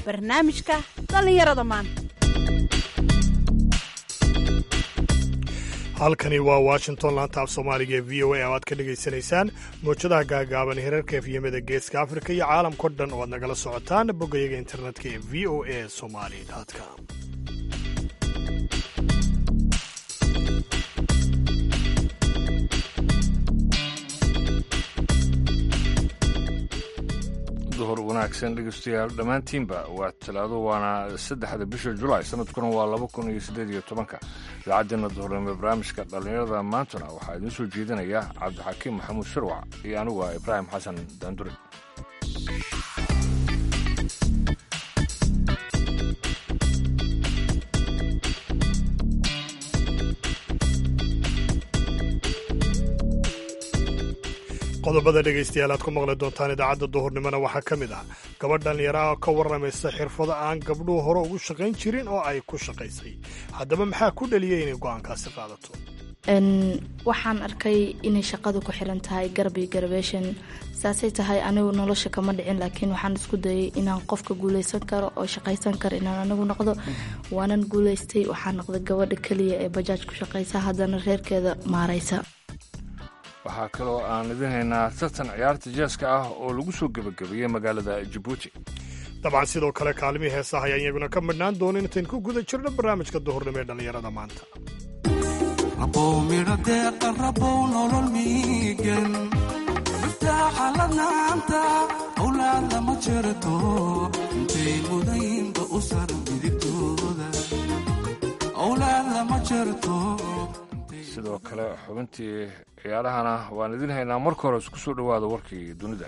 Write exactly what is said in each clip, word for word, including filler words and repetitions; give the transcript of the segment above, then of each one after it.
barnaamijka dhallinyarada maanta. halkani waa washington laanta af soomaaliga ee v o a oo aad ka dhegaysanaysaan mowjadaha gaagaaban hirarka efyemada geeska afrika iyo caalamkao dhan oo aad nagala socotaan boggayaga internetka ee v o a somali com. duhur wanaagsan dhegeystayaal dhammaantiinba waa talaado waana saddexda bisha julaay sanadkuna waa laba kun iyo siddeed iyo tobanka idaacaddeena duhurnimo barnaamijka dhallinyarada maantuna waxaa idiin soo jeedinaya cabdixakiim maxamuud sharwac iyo anigu ah ibraahim xasan daandure. qodobada dhegaystayaal aad ku maqli doontaan idaacadda duhurnimona waxaa ka mid ah gabadh dhallinyaro ah oo ka warramaysa xirfado aan gabdhuhu hore ugu shaqayn jirin oo ay ku shaqaysay. haddaba maxaa ku dhaliyay inay go'aankaasi qaadato? waxaan arkay inay shaqadu ku xiran tahay garab iyo garabeshan. saasay tahay anigu nolosha kama dhicin, laakiin waxaan isku dayay inaan qofka guulaysan karo oo shaqaysan karo inaan anigu noqdo. waanan guulaystay, waxaan noqday gabadha keliya ee bajaaj ku shaqaysa haddana reerkeeda maaraysa. waxaa kaloo aan idin haynaa tartan ciyaarta jeeska ah oo lagu soo gebagabeeyey magaalada jabuuti. dabcan sidoo kale kaalmihii heesaha ayaan iyaguna ka midhnaan doonin intayn ku guda jirno barnaamijka duhurnimo ee dhallinyarada maanta. sidoo kale xubintii ciyaarahana waan idin haynaa. marka hore isku soo dhowaada warkii dunida.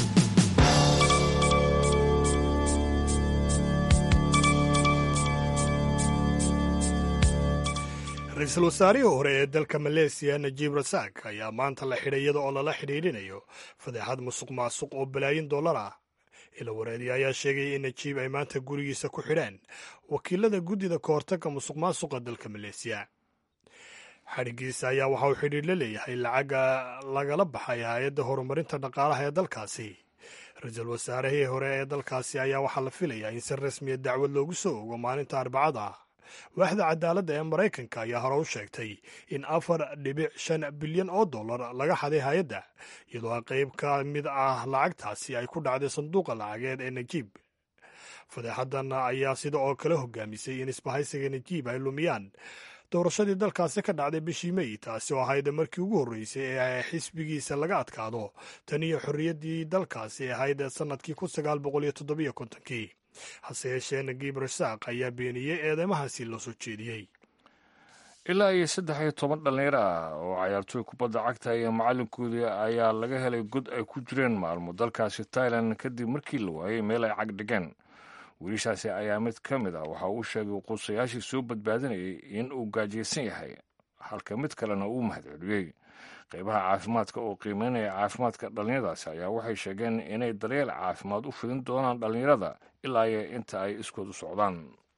ra-iisul wasaarihii hore ee dalka maleesiya najiib rasaak ayaa maanta la xidhay iyada oo lala xidhiidhinayo fadeexad musuq maasuq oo balaayin dollar ah. ila wareediya ayaa sheegaya in najiib ay maanta gurigiisa ku xidheen wakiilada guddida ka hortagga musuq maasuqa dalka maleesiya. xadhigiisa ayaa waxa uu xidhiidh la leeyahay lacaga lagala baxay hay-adda horumarinta dhaqaalaha ee dalkaasi. ra-iisul wasaarihii hore ee dalkaasi ayaa waxaa la filayaa in si rasmiya dacwad loogu soo ogo maalinta arbacada ah. waaxda cadaaladda ee maraykanka ayaa hore u sheegtay in afar dhibic shan bilyan oo dollar laga xaday hay-adda, iyadoo qayb ka mid ah lacagtaasi ay ku dhacday sanduuqa lacageed ee najiib. fadeexadan ayaa sida oo kale hogaamisay in isbahaysiga najiib ay lumiyaan doorashadii dalkaasi ka dhacday bishii mey, taasi oo ahayd markii ugu horreysay ee xisbigiisa laga adkaado tan iyo xorriyaddii dalkaasi ee ahayd sannadkii kun sagaal boqol iyo toddobiyo kontonkii. hase yeeshee nagiib rasaaq ayaa beeniyey eedeymahaasi loo soo jeediyey. ilaa iyo saddex iyo toban dhallinyaro ah oo cayaartooy kubadda cagta iyo macallinkoodii ayaa laga helay god ay ku jireen maalmo dalkaasi tailan kadib markii la waayey meel ay cag dhigeen. wiilashaasi ayaa mid ka mid ah waxa uu sheegay quusayaashii soo badbaadinayay in uu gaajaysan yahay, halka mid kalena uu mahadceliyey. qaybaha caafimaadka oo qiimeynaya caafimaadka dhallinyaradaasi ayaa waxay sheegeen inay daryeel caafimaad u fidin doonaan dhallinyarada ilaa iyo inta ay iskood u socdaan.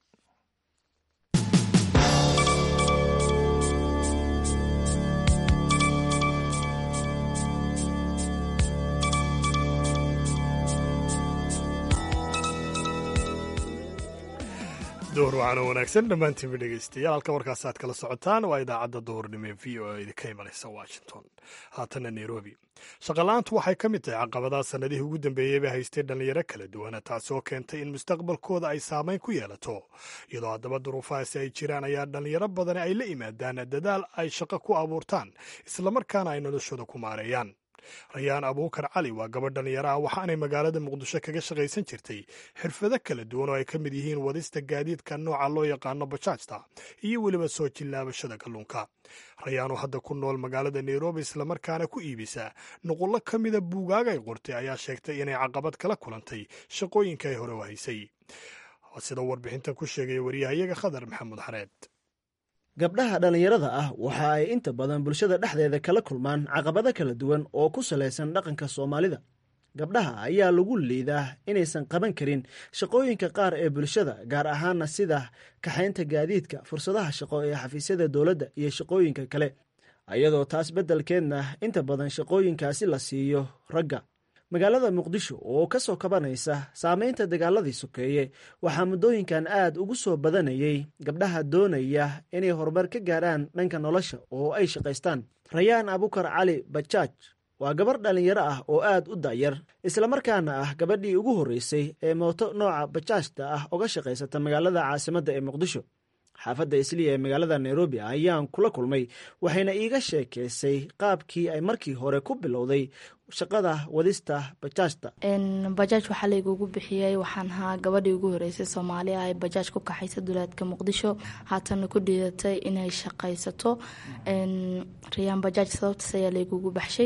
duhur waxaana wanaagsan dhammaantiinba dhegaystayaal. halka warkaas aad kala socotaan waa idaacadda duhurnimo ee v o a idinka imanaysa washington. haatana nairobi, shaqala-aantu waxay ka mid tahay caqabadaha sannadihii ugu dambeeyeyba haystay dhallinyaro kala duwana, taasi oo keentay in mustaqbalkooda ay saamayn ku yeelato. iyadoo haddaba duruufahaasi ay jiraan ayaa dhallinyaro badani ay la yimaadaan dadaal ay shaqo ku abuurtaan islamarkaana ay noloshooda ku maareeyaan. rayaan abuukar cali waa gabadh dhallinyaro ah, waxaanay magaalada muqdisho kaga shaqaysan jirtay xirfado kala duwan oo ay ka mid yihiin wadista gaadiidka nooca loo yaqaano bajaajta iyo weliba soo jillaabashada kalluunka. rayaan oo hadda ku nool magaalada nairobi islamarkaana ku iibisa nuqullo ka mida buugaag ay qortay ayaa sheegtay inay caqabad kala kulantay shaqooyinka ay hore u haysay. sida warbixintan ku sheegaya wariyahayaga khadar maxamuud xareed. gabdhaha dhallinyarada ah waxa ay inta badan bulshada dhexdeeda kala kulmaan caqabado kala duwan oo ku salaysan dhaqanka soomaalida. gabdhaha ayaa lagu liidaa inaysan qaban karin shaqooyinka qaar ee bulshada, gaar ahaana sida kaxaynta gaadiidka, fursadaha shaqo ee xafiisyada dowladda iyo shaqooyinka kale, iyadoo taas beddelkeedna inta badan shaqooyinkaasi la siiyo ragga. magaalada muqdisho oo ka soo kabanaysa saameynta dagaaladii sokeeye waxaa muddooyinkan aad ugu soo badanayay gabdhaha doonaya inay horumar ka gaarhaan dhanka nolosha oo ay shaqaystaan. rayaan abukar cali bajaaj waa gabar dhallinyaro ah oo aad u da'yar islamarkaana ah gabadhii ugu horreysay ee mooto nooca bajaajta ah uga shaqaysata magaalada caasimadda ee muqdisho. xaafadda isliya ee magaalada nairobi ayaan kula kulmay waxayna iiga sheekaysay qaabkii ay markii hore ku bilowday shaqada wadista bajaajta. bajaaj waxaa laygugu bixiyey waxaan ahaa gabadhii ugu horeysay soomaali ah ee bajaaj ku kaxaysa duleedka muqdisho haatana ku dhiidatay inay shaqaysato. rayaan bajaaj sababtaas ayaa laygugu baxshay.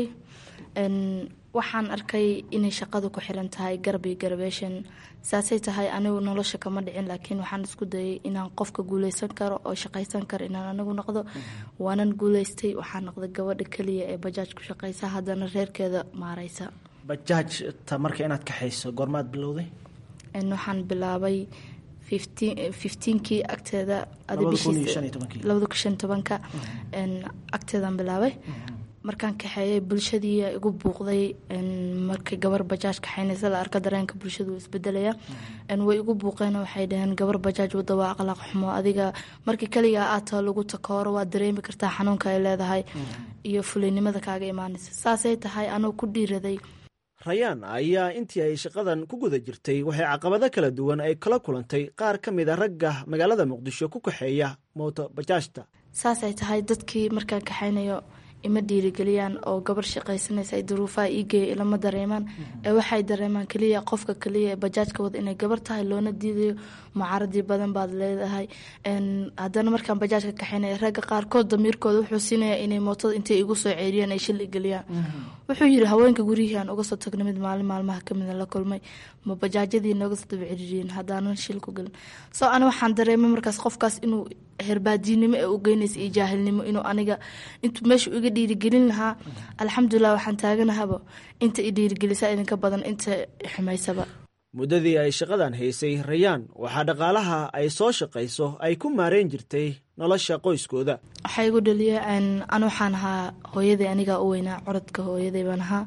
waxaan arkay inay shaqadu ku xiran tahay garab iyo garabeeshan. saasay tahay anigu nolosha kama dhicin laakiin waxaan isku dayay inaan qofka guuleysan karo oo shaqaysan karo inaan anigu noqdo. waanan guuleystay waxaan noqday gabadha keliya ee bajaaj ku shaqaysa haddana reerkeeda maareysa. bajaajta marka inaad kaxayso goormaad bilowday? waxaan bilaabay fifteenkii agteeda labada kun shan tobanka agteedaan bilaabay. markaan kaxeeyay bulshadii igu buuqday. markay gabar bajaaj kaxeynaysa la arka dareenka bulshadu wuu isbedelaya. way igu buuqeen waxay dhaheen gabar bajaaj wada waa akhlaaq xumo, adiga markii kaligaa aad taho lagu takooro waad dareemi kartaa xanuunka ay leedahay iyo fulinimada kaaga imaanaysa. saasay tahay anuu ku dhiiraday. rayaan ayaa intii ay shaqadan ku guda jirtay waxay caqabado kala duwan ay kala kulantay qaar ka mid a ragga magaalada muqdisho ku kaxeeya mooto bajaajta. saasay tahay dadkii markaan kaxeynayo ima dhiirigeliyaan oo gabar shaqaysanaysa ay duruufaha iigeeya ilama dareemaan ee waxay dareemaan keliya qofka keliya ee bajaajka wada inay gabar tahay loona diidayo. mucaaradii badan baad leedahay. haddana markaan bajaajka kaxeynaya ragga qaarkood damiirkooda wuxuu siinaya inay mootada intay igu soo ceeriyaan ay shil geliyaan. wuxuu yidhi haweenka gurihii aan uga soo tagna mid maalin maalmaha kamida la kulmay ma bajaajyadii nooga soo daba ceriiriyeen haddaanan shil ku gelin. soo ani waxaan dareemay markaas qofkaas inuu herbaadiinimo ee u geynaysa iyo jaahilnimo inuu aniga intuu meesha iga dhiirigelin lahaa. alxamdulilah waxaan taaganahaba inta i dhiirigelisa idinka badan inta xumaysaba. muddadii ay shaqadan haysay rayaan waxaa dhaqaalaha ay soo shaqayso ay ku maareyn jirtay nolosha qoyskooda. waxaa igu dhaliya an waxaan ahaa hooyaday anigaa u weynaa corodka hooyaday baan ahaa.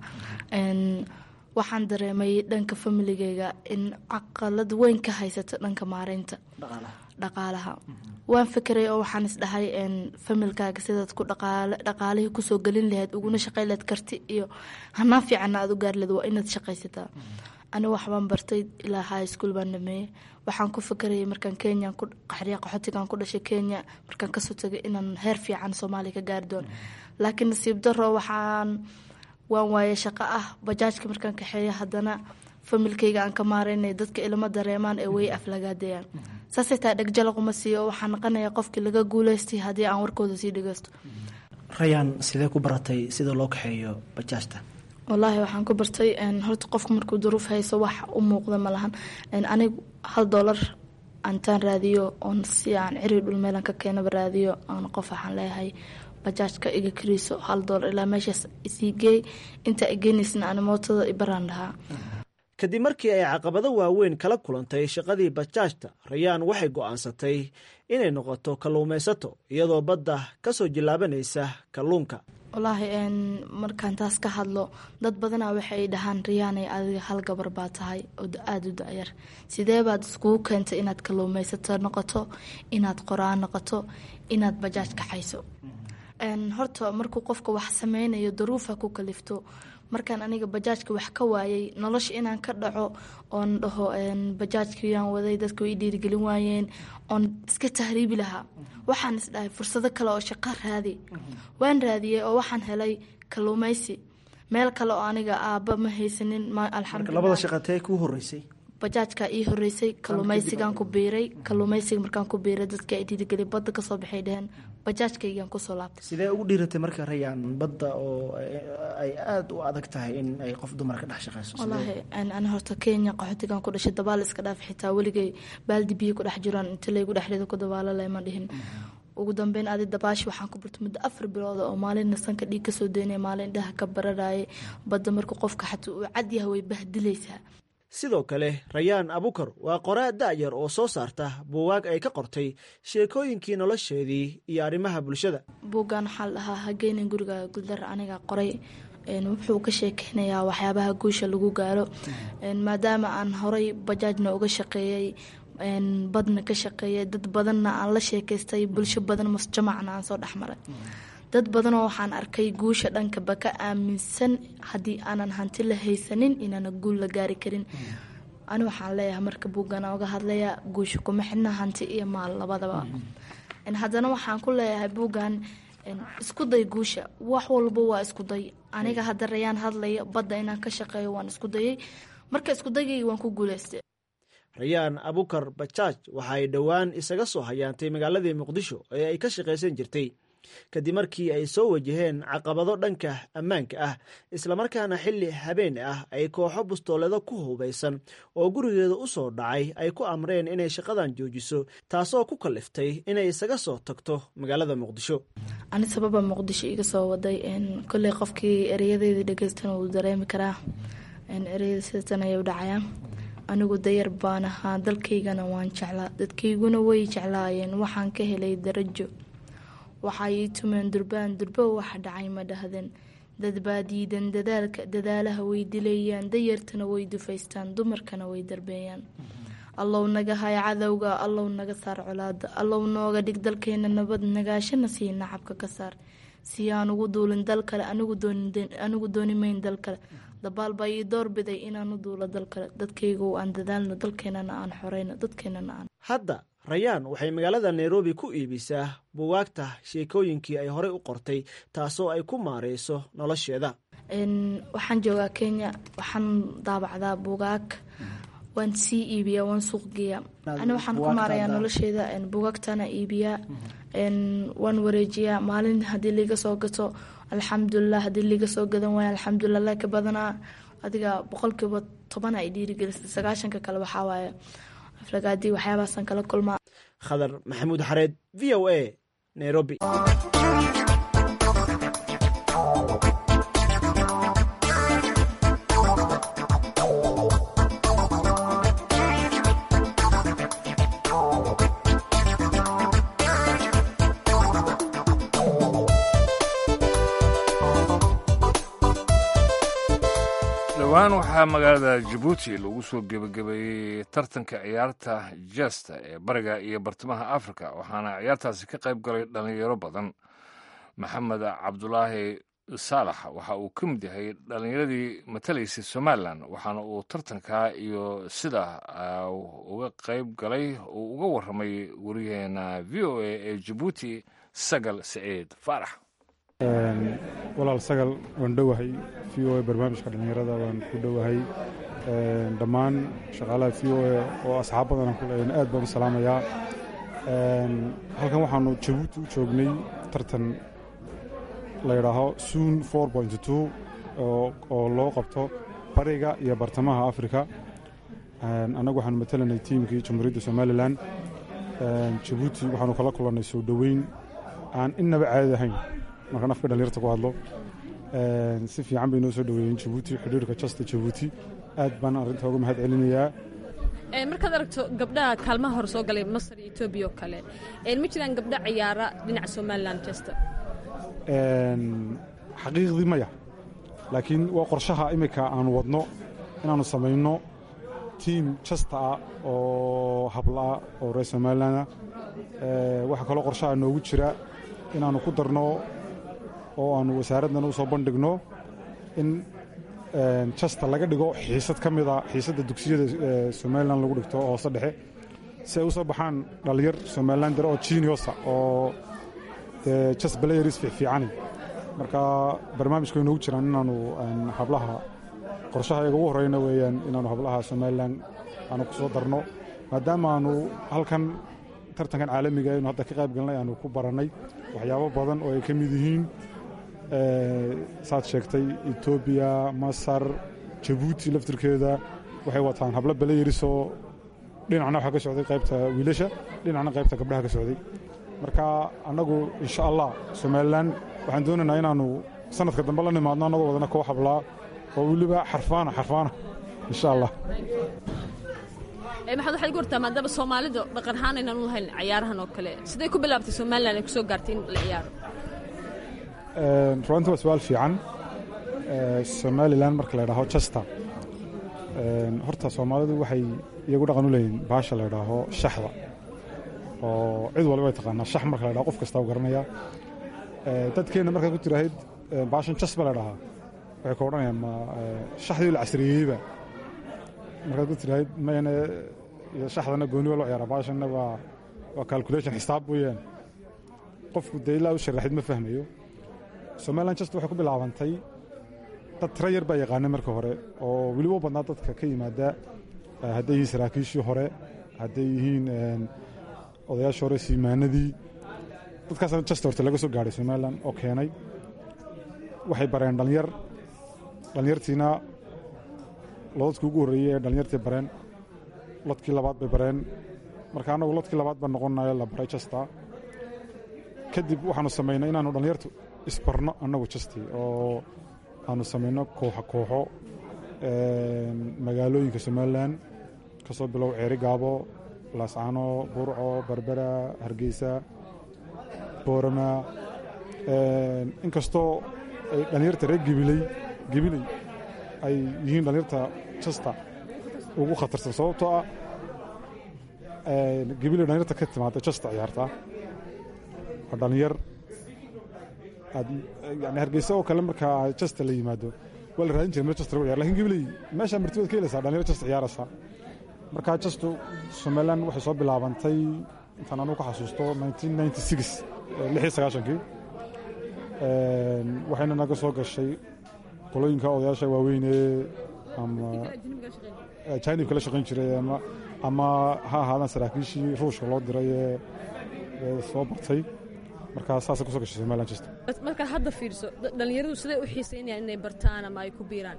waxaan dareemay dhanka familigeyga in caqalad weyn ka haysato dhanka maareynta dhaqaalaha. waan fikiray oo waxaan isdhahay familkaaga sidaad ku dhaqaalihii kusoo gelin lahayd uguna shaqay lahayd karti iyo hanaan fiicanna aad u gaari lahayd waa inaad shaqaysataa. anigu waxbaan bartay ilaa high school baan dhameeyey. waxaan ku fikrayay markaan kenya qaxriya qaxootigaan ku dhashay kenya markaan kasoo tagay inaan heer fiican soomaaliya ka gaari doono laakiin nasiib daro waxaan waan waayay shaqo ah bajaajka markaan kaxeeya haddana familkayga aan ka maareynay dadka ilama dareemaan ee way aflagaadayaan. saasay taa dhegjalaquma siiyo waxaan naqanayaa qofkii laga guuleystay haddii aan warkooda sii dhegeysto. rayaan sidee ku baratay sida loo kaxeeyo bajaajta? wallaahi waxaan ku bartay horta qofku markuu duruuf hayso wax u muuqda ma lahan. anigu hal doolar antaan raadiyo oon si aan ciri dhul meelan ka keenaba raadiyo aan qof waxaan leeyahay bajaajka iga kariiso hal doolar ilaa meeshaas isii geey inta igeynaysna ani mootada ibaraan lahaa. kadib markii ay caqabado waaweyn kala kulantay shaqadii bajaajta rayaan waxay go'aansatay inay noqoto kalluumaysato iyadoo badda ka soo jilaabanaysa kalluunka. wallaahi markaan taas ka hadlo dad badanaa waxay dhahaan rayaanay adiga hal gabar baa tahay oo aada u da'yar sidee baad iskugu keentay inaad kalluumaysato noqoto inaad qoraan noqoto inaad bajaaj kaxayso. horta markuu qofka wax sameynayo daruufa ku kalifto markaan aniga bajaajka wax ka waayay nolosha inaan ka dhaco oon dhaho bajaajkiyaan waday dadka way dhiirigelin waayeen oon iska tahriibi lahaa waxaan isdhahay fursado kale oo shaqo raadi. waan raadiyey oo waxaan helay kalluumaysi meel kale oo aniga aabba ma haysanin. alxamdulilah labada shaqatee kuu horeysay? bajaajka ii horeysay kalluumaysigaan ku biiray. kalluumaysiga markaan ku biiray dadka ay dhiirigelin badda kasoo baxay dheheen bajaajkaygaan kusoo laabtay. sidee ugu dhiiratay marka rayaan badda oo ay aada u adag tahay in ay qof dumar ka dhex shaqeyso? wallaahi ani horta kenya qaxootigaan ku dhashay dabaal iska dhaaf xitaa weligay baaldi biyo ku dhex jiraan inta laygu dhexrido ku dabaalo lama dhihin. ugu dambeyn adi dabaashi waxaan ku bartay muddo afar bilooda oo maalin sanka dhiig kasoo daynaya maalin indhaha ka bararayay badda marka qofka xataa uu cadyaha way bahdilaysaa. sidoo kale rayaan abukar waa qoraa da'yar oo soo saarta buugaag ay ka qortay sheekooyinkii nolosheedii iyo arrimaha bulshada. buuggan waxaa la dhahaa hageynin guriga guldar aniga qoray wuxuu ka sheekeynayaa waxyaabaha guusha lagu gaaro maadaama aan horay bajaajna uga shaqeeyey badna ka shaqeeyay dad badanna aan la sheekaystay bulsho badan masjamacna aan soo dhexmaray dad badanoo waxaan arkay guusha dhankaba ka aaminsan haddii aanan hanti la haysanin inaana guul la gaari karin ani waxaan leeyahay marka buugana uga hadlaya guusha kuma xidhna hanti iyo maal labadaba haddana waxaan ku leeyahay buugan isku day guusha wax walba waa isku day aniga hadda rayaan hadlaya badda inaan ka shaqeeyo waan isku dayay marka isku dayay waan ku guuleystay rayaan abukar bajaaj waxa ay dhowaan isaga soo hayaantay magaaladii muqdisho ee ay ka shaqaysan jirtay kadib markii ay soo wajaheen caqabado dhanka ammaanka ah islamarkaana xilli habeen ah ay kooxo bustooledo ku hubaysan oo gurigeeda u soo dhacay ay ku amreen inay shaqadan joojiso taasoo ku kaliftay inay isaga soo tagto magaalada muqdisho ani sababa muqdisho iga soo waday kolley qofkii ereyadeedii dhegeystan uu dareemi karaa ereyada sidatan ayay u dhacayaan anigu dayar baan ahaa dalkaygana waan jeclaa dadkayguna way jeclaayeen waxaan ka helay darajo waxay ii tumeen durbaan durbo waxa dhacay ma dhahdeen dad baa diidan dadaalka dadaalaha way dilayaan dayartana way dufaystaan dumarkana way darbeeyaan allow naga hay cadowga allow naga saar colaada allow nooga dhig dalkeena nabad nagaashana sii nacabka ka saar si aan ugu duulin dal kale anigu doonimayn dal kale dabaal baa ii doorbiday inaan u duulo dal kale dadkaygu aan dadaalno dalkeenana aan xoreyno dadkeenana aan hadda rayaan waxay magaalada nairobi ku iibisaa buugaagta sheekooyinkii ay horey u qortay taasoo ay ku maareyso nolosheeda waxaan joogaa kenya waxaan daabacdaa buugaag waan sii iibiyaa waan suuq geeyaa ani waxaan ku maarayaa nolosheeda buugaagtana iibiyaa waan wareejiyaa maalin haddii liiga soo gato alxamdulilah haddii liiga soo gadan waaya alxamdulilah laka badanaa adiga boqolkiiba toban ay dhiirigelisay sagaashanka kale waxaa waaye aflagaadii waxyaabahaasan kala kulmaa khadar maxamuud xareed v o a nairobi dhowaan waxaa magaalada jabuuti lagu soo gebagabeeyey tartanka ciyaarta jesta ee bariga iyo bartamaha afrika waxaana ciyaartaasi ka qayb galay dhallinyaro badan maxamed cabdulaahi saalax waxa uu ka mid yahay dhallinyaradii matalaysay somalilan waxaana uu tartankaa iyo sida uga qayb galay uu uga warramay wariyaheena v o a ee jabuuti sagal siciid faarax walaal sagal waan dhowahay v o a barnaamijka dhallinyarada waan ku dhowahay dhammaan shaqaalaha v o a oo asxaab badan kuleeyan aad baan u salaamayaa halkan waxaanu jabuuti u joognay tartan la yidhaaho suun four point two oo loo qabto bariga iyo bartamaha afrika annagu waxaanu matalanay tiimkii jamhuuriyadda somalilan jabuuti waxaanu kala kulannay soo dhoweyn aan innaba caadi ahayn markaan afka dhalinyarta ku hadlo si fiican bay noo soo dhoweeyeen jabuuti xidhiirka jasta jabuuti aad baan arrinta uga mahad celinayaa markaad aragto gabdhaha kaalmaha hore soo galay masar iyo etoobiya oo kale ma jiraan gabdha ciyaara dhinaca somalilan jasta xaqiiqdii maya laakiin waa qorshaha imika aanu wadno inaannu samayno tiim jasta ah oo hablaah oo reer somalilanah waxaa kaloo qorshaha noogu jira inaannu ku darno oo aannu wasaaraddan u soo bandhigno in jasta laga dhigo xiisad ka mida xiisadda dugsiyada somalilan lagu dhigto hoose dhexe si ay u soo baxaan dhallinyar somalilan dare oo jiniosa oo jas balayaris fiicfiicani marka barnaamijka way noogu jiraan inaannu hablaha qorshaha iga ugu horreyna weeyaan inaannu hablaha somalilan aanu ku soo darno maadaama aanu halkan tartankan caalamiga aynu hadda ka qayb galnay aanu ku barannay waxyaabo badan oo ay ka mid yihiin saad sheegtay etoobiya masar jabuuti laftirkeeda waxay wataan hablo balayarisoo dhinacna waxaa ka socday qaybta wiilasha dhinacna qaybta gabdhaha ka socday marka annagu insha allah somalilan waxaan doonaynaa inaannu sanadka dambe la nimaadno annagoo wadana koo hablaa oo weliba xarfaana xarfaana insha allah maxaad waxaad igu hortaa maadaama soomaalida dhaqan ahaan aynaan u lahayn ciyaarahan oo kale siday ku bilaabtay somalilan ay ku soo gaartay in la ciyaaro runtii waa su-aal fiican somalilan marka la ydhaaho chester horta soomaalidu waxay iyagu dhaqan u leeyihin baasha la ydhaaho shaxda oo cid walba way taqaanaa shax marka la ydhaho qof kastaa u garanaya dadkeenna markaad ku tirahayd baashan jas ba la ydhahaa waxay ka odhanayaan ma shaxdii la casriyeeyeyba markaad ku tirahayd mayne shaxdana gooni waa loo ciyaaraa baashanna waa waa calculation xisaab weeyaan qofku dee ilaa u sharaxid ma fahmayo somalilan chester waxay ku bilaabantay dad tira yar baa yaqaanay marka hore oo weliba u badnaa dadka ka yimaada hadday yihiin saraakiishii hore hadday yihiin odayaashii hore siimaanadii dadkaasna chester horta laga soo gaadhay somalilan oo keenay waxay bareen dhalinyar dhalinyartiina lodadkii ugu horreeyey ee dhalinyartii bareen lodkii labaad bay bareen marka annagu lodkii labaad baa noqonayo la baray chester kadib waxaanu samaynay inaanu dhalinyartu isbarno annagu chester oo aanu samayno kooxo kooxo magaalooyinka somalilan ka soo bilow ceeri gaabo laascaano burco berbera hargeysa boorama inkastoo ay dhalinyarta reer gibiley gibiley ay yihiin dhalinyarta chester ugu khatarsan sababtoo ah gibiley dhalinyarta ka timaada chester ciyaarta waa dhalinyar yani hargeysa oo kale markaa chester la yimaado waa la raadin jiray meel chester lagu ciyaar lakin gibiley meeshaa martibaad ka helaysaa dhalinyar chester ciyaaraysa markaa chester somalilan waxay soo bilaabantay intaan anugu ka xasuusto nineteen ninety six lix iyo sagaashankii waxayna naga soo gashay qolooyinka odayaasha waaweynee ama janibka la shaqayn jiray ama ha ahaadaan saraakiishii ruushka loo diray ee soo bartay markaa saasay kusoo gashay somalilan chester markaa hadda fiirso dhalinyaradu siday u xiisaynayaan inay bartaan ama ay ku biiraan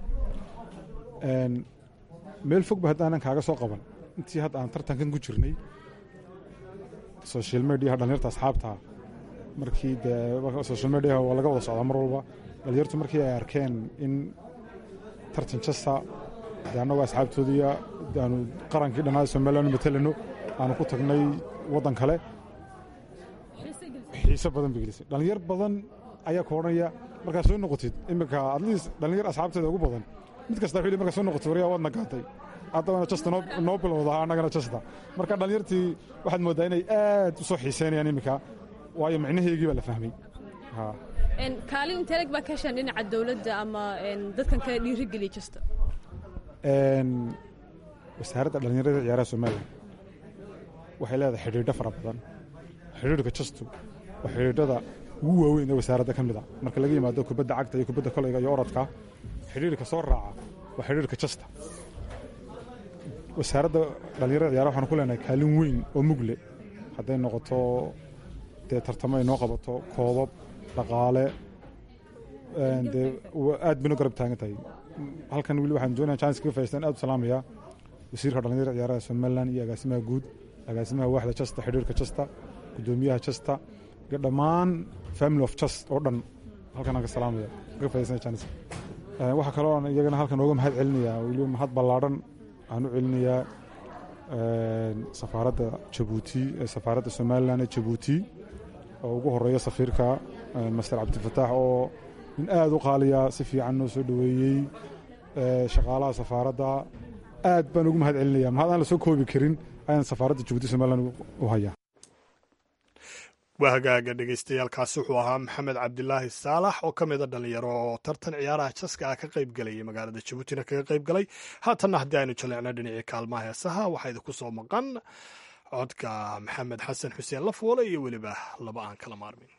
meel fogba haddaanan kaaga soo qaban intii hadda aan tartankan ku jirnay social mediaha dhalinyarta asxaabtaa markii dee social mediaha waa laga wada socdaa mar walba dhalinyartu markii ay arkeen in tartan chester dee annagoo asxaabtoodii aanu qarankii dhannaada somalilan matelano aanu ku tagnay waddan kale xiise badan bay gelisay dhalinyar badan ayaa ka odhanaya markaad soo noqotid iminka atleast dhalinyar asxaabteeda ugu badan mid kasta wuxuu markaad soo noqotid waryaa waad nagaatay haddabana chester noo bilowda annagana chester marka dhalinyartii waxaad mooddaa inay aad u soo xiiseynayaan iminka waayo micnaheygii baa la fahmay kaalin inteleg baa ka heshaan dhinaca dowladda ama dadkan kale dhiirigeliya chester wasaaradda dhalinyarada ciyaaraha somalilan waxay leedahay xidhiidho fara badan xidhiidhka chester waa xidhiidhada ugu waaweyn ee wasaaradda ka mid a marka laga yimaado kubadda cagta iyo kubadda kolayga iyo orodka xidhiidhka soo raaca waa xidhiidhka chester wasaaradda dhalinyarada ciyaaraha waxaanu ku leenahay kaalin weyn oo mugle hadday noqoto dee tartamo ay noo qabato koobab dhaqaale dee aad baynu garab taagan tahay halkan weli waxaan doonaya chance kaga faa'iidaystaan aad u salaamaya wasiirka dhalinyarada ciyaaraha somalilan iyo agaasimaha guud agaasimaha waaxda chester xidhiidhka chester gudoomiyaha chester iyo dhammaan family of chester oo dhan halkan aan ka salaamaya kaga faa'iidaysanaya chance waxaa kaloo aan iyagana halkan ooga mahad celinayaa weliba mahad ballaadhan aan u celinayaa safaaradda jabuuti safaaradda somalilan ee jabuuti oo ugu horeeya safiirka master cabdifataax oo nin aad u qaaliya si fiican noo soo dhoweeyey shaqaalaha safaaradda aad baan ugu mahad celinaya mahad aan la soo koobi karin ayaan safaaradda jabuuti somalilan u hayaa waa hagaaga dhegeystayaaalkaasi wuxuu ahaa maxamed cabdilaahi saalax oo ka mida dhalinyaro oo tartan ciyaaraha jaska ah ka qayb galayay magaalada jabuutina kaga qayb galay haatanna haddii aynu jaleecno dhinacii kaalmaha heesaha waxaa idinku soo maqan codka maxamed xasan xuseen lafoole iyo weliba laba aan kala maarmin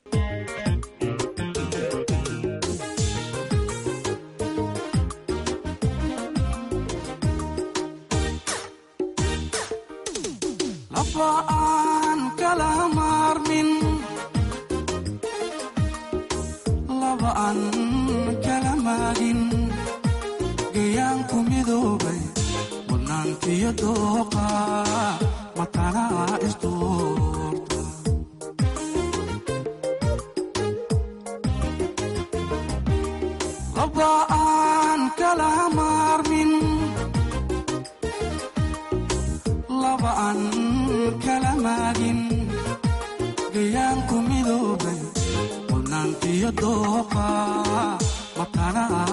aan kala maarmin laba aan kala maagin gayaanku midoobay wadnaantiyo dooqa matanaa isdoorta laba aan kala maarmin laba aan kala maagin gayaanku midoobay wadnaantiyo dooqa matanaa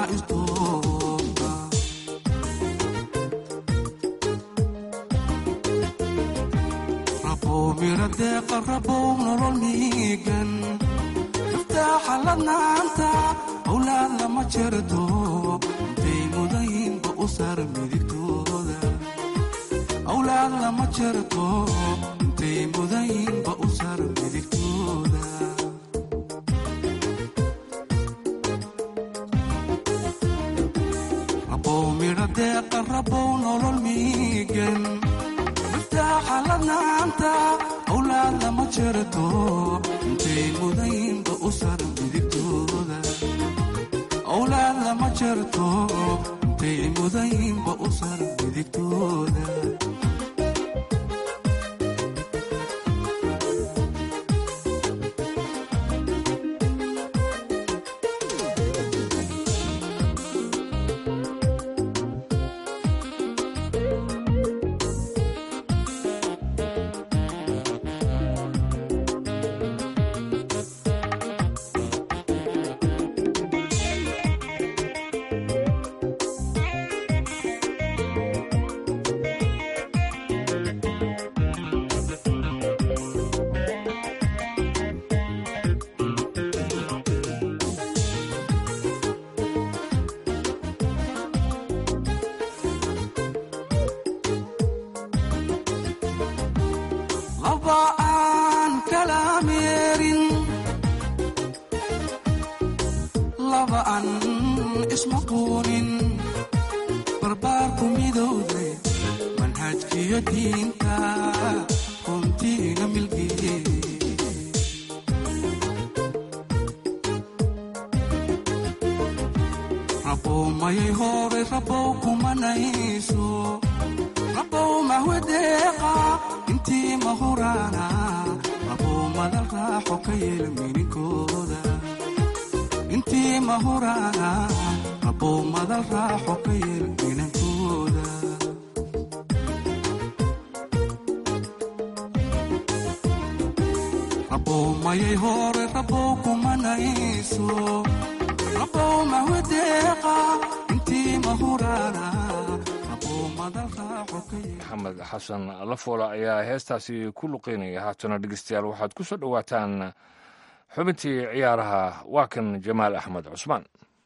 deeqa rabow nolol miigan iftaaxa ladnaanta awlaad lama jarto intay mudaynba u sar midigtooda awlaad lama jarto intay mudaynba u sar midigtooda rabow midha deeqa rabow nolol miigan iftaaxa ladnaanta awlaad lama jarto intay mudaynba u sar midigtooda awlaad lama jarto intay mudaynba u sar midigtooda maxamed xasan lafoola ayaa heestaasi ku luqeynaya. haatana dhegeystayaal waxaad ku soo dhowaataan xubintii ciyaaraha. waa kan jamaal axmed cusmaan.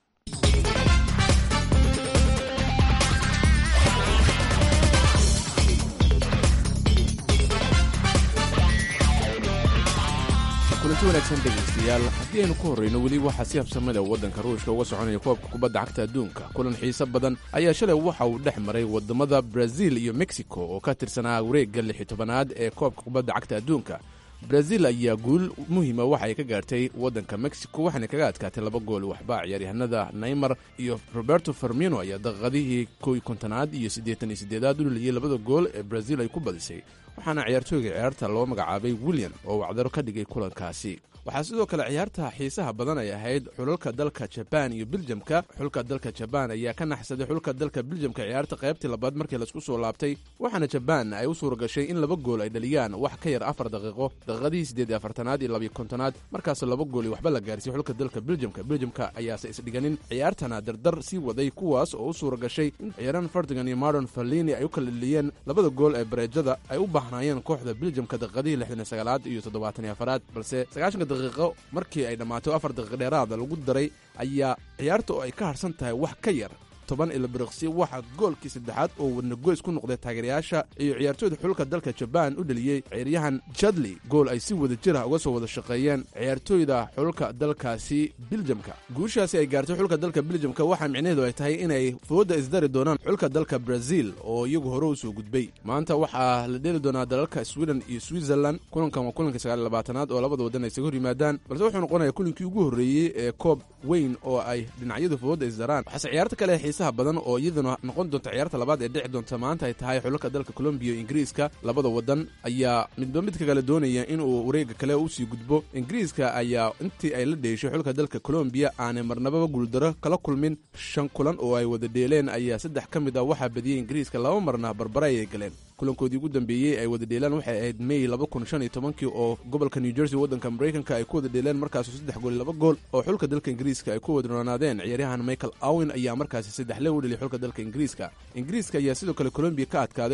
kulanti wanaagsan dhegaystayaal, haddii aynu ku horrayno weli waxaa si habsamada waddanka ruushka uga soconaya koobka kubadda cagta adduunka. kulan xiise badan ayaa shalay waxa uu dhex maray waddamada Brazil iyo Mexico oo ka tirsanaa wareegga lix iyo tobanaad ee koobka kubadda cagta adduunka. Brazil ayaa guul muhiima waxa ay ka gaartay waddanka Mexico, waxaana kaga adkaatay laba gool waxba. ciyaaryahanada Neymar iyo Roberto Firmino ayaa daqiiqadihii kow iyo kontonaad iyo siddeetan iyo siddeedaad u dhaliyay labada gool ee Brazil ay ku badisay, waxaana ciyaartooyga ciyaarta loo magacaabay Willian oo wacdaro ka dhigay kulankaasi. waxaa sidoo kale ciyaarta xiisaha badan ay ahayd xulalka dalka Japan iyo Belgiumka. xulka dalka Japan ayaa ka naxsaday xulka dalka Belgiumka ciyaarta qaybtii labaad markii la isku soo laabtay, waxaana Japan ay u suura gashay in laba gool ay dhaliyaan wax ka yar afar daqiiqo daqiiqadii siddeed iyo afartanaad iyo laba iyo kontonaad, markaas laba gool iyo waxba la gaarsiiyey xulka dalka Belgiumka. Belgiumka ayaase isdhiganin ciyaartana dardar sii waday, kuwaas oo u suura gashay in ciyaaraan Ferdinand iyo Marlon Fellini ay u kala dhaliyeen labada gool ee bareejada ay u baahnaayeen kooxda Belgiumka daqiiqadii lixdan iyo sagaalaad iyo toddobaatan iyo afaraad, balse sagaashanka daqiiqo markii ay dhammaato afar daqiiq dheeraada lagu daray ayaa ciyaarta oo ay ka harsan tahay wax ka yar toban ila biriqsi waxaa goolkii saddexaad oo wadnagoys ku noqday taageerayaasha iyo ciyaartooyda xulka dalka Japan u dhaliyey ciyaaryahan Chadley, gool ay si wada jir ah uga soo wada shaqeeyeen ciyaartooyda xulka dalkaasi Belgiumka. guushaasi ay gaartay xulka dalka Belgiumka waxaa micnaheedu ay tahay inay fooda isdari doonaan xulka dalka Brazil oo iyagu hore u soo gudbay. maanta waxaa la dheeli doonaa dalalka Sweden iyo Switzerland. kulankan waa kulanka sagaal iyo labaatanaad oo labada waddan ay isaga hor yimaadaan, balse wuxuu noqonayaa kulankii ugu horreeyey ee koob weyn oo ay dhinacyadu fooda isdaraan. waxaase ciyaarta kale xiisaha badan oo iyaduna noqon doonta ciyaarta labaad ee dhici doonta maanta ay tahay xulalka dalka Colombia iyo Ingiriiska. labada waddan ayaa midba midka kale doonaya inuu wareegga kale u sii gudbo. Ingiriiska ayaa intii ay la dheeshay xulka dalka Colombia aanay marnaba guuldaro kala kulmin. shan kulan oo ay wada dheeleen ayaa saddex ka mid ah waxaa badiyey Ingiriiska, laba marna barbara ayay galeen. kulankoodii ugu dambeeyey ay wada dheelaan waxay ahayd May laba kun shan iyo tobankii oo gobolka New Jersey waddanka Mareykanka ay ku wada dheeleen, markaasoo saddex gool laba gool oo xulka dalka Ingiriiska ay ku wada roonaadeen. ciyaaryahan Michael Owen ayaa markaasi saddex le u dhaliyay xulka dalka Ingiriiska. Ingiriiska ayaa sidoo kale Colombia ka adkaaday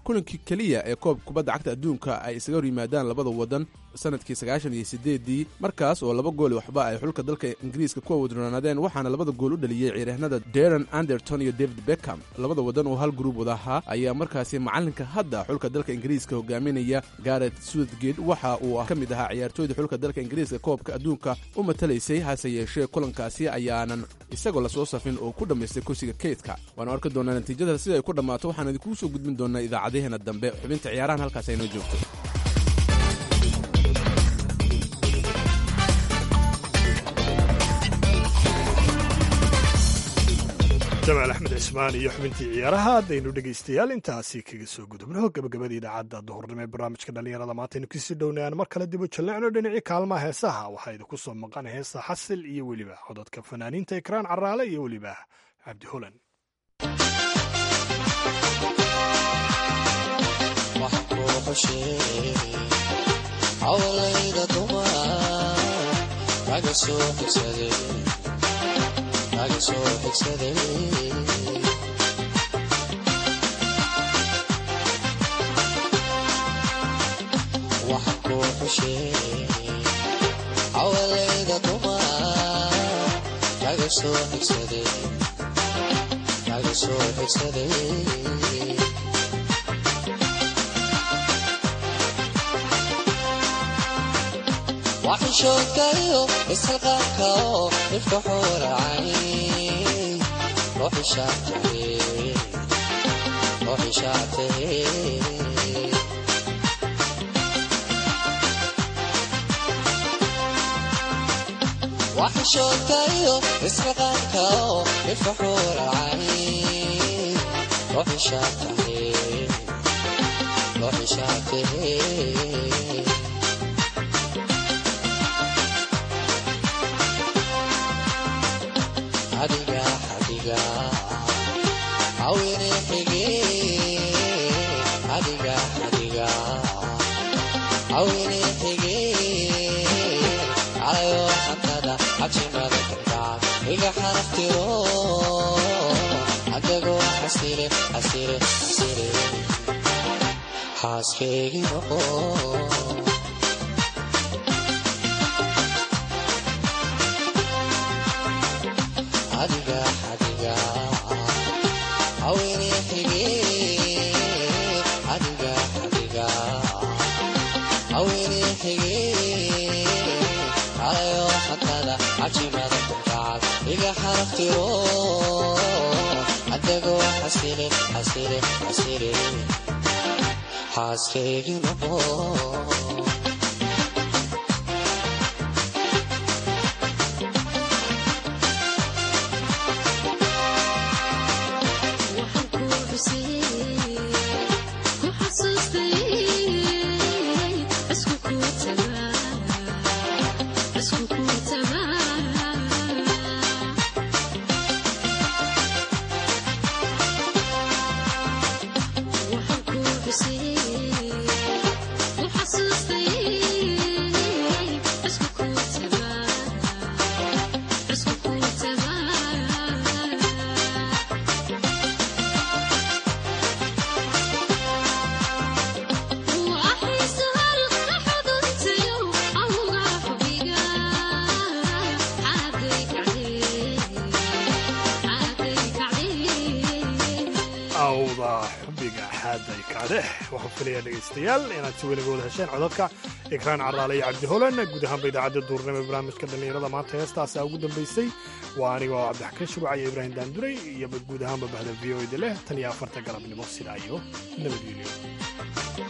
kulankii keliya ee koobka kubadda cagta adduunka ay isaga hor yimaadaan labada waddan sanadkii sagaashan iyo siddeeddii markaas oo laba gooli waxba ay xulka dalka ingiriiska ku wadronaadeen waxaana labada gool u dhaliyey ciyaaryahanada Darren Anderton iyo David Beckham labada waddan oo hal gruub wada ahaa ayaa markaasi macalinka hadda xulka dalka ingiriiska hogaaminaya Gareth Southgate waxa uu ka mid ahaa ciyaartooyda xulka dalka ingiriiska koobka adduunka u matalaysay hase yeeshee kulankaasi ayaanan isagoo la soo safin oo ku dhammaystay kursiga keydka waana arki doonaa natiijada sida ay ku dhammaato waxaan idinkugu soo gudbin doonaa idaacadaheena dambe xubinta ciyaarahan halkaas aynoo joogto jamaal axmed cismaan iyo xubintii ciyaaraha haddaynu dhegaystayaal intaasi kaga soo gudubno gabagabada idaacadda duhurnimo ee barnaamijka dhallinyarada maantaynu kasii dhownayaan mar kale dibu jallecno dhinacii kaalmaha heesaha waxaa idinku soo maqan heesa xasil iyo weliba cododka fanaaniinta ikraan caraale iyo weliba cabdi holan Naga soo xigsaday waxa ku xushay awlayda dumar naga soo xigsaday naga soo xigsaday وحشوكايو اسحقاكاو الفحور عين روحي شاطئ روحي شاطئ وحشوكايو اسحقاكاو الفحور عين روحي شاطئ روحي شاطئ Hadiga, hadiga, awine hige. Hadiga, hadiga, awine hige. Ayo hantada, achimada kanda. Iga hanaftiro, adago hasire, hasire, hasire. Haskegi no. Hadiga, hadiga, awine hige. Hadiga, hadiga, awine hige. Ayo hantada, achimada kanda. Iga hanaftiro, adago hasire, hasire, hasire. Haskegi no. waxaan filayaa dhegaystayaal inaad si weliga wada hesheen codadka ikraan caraale iyo cabdi holan guud ahaanba idaacadda duurnimo ee barnaamijka dhallinyarada maanta heestaasaa ugu dambaysay waa aniga oo cabdixakiin shuruuc iyo ibraahim daanduray iyo guud ahaanba bahda v o eda leh tan iyo afarta galabnimo sidaa iyo nabadgelyo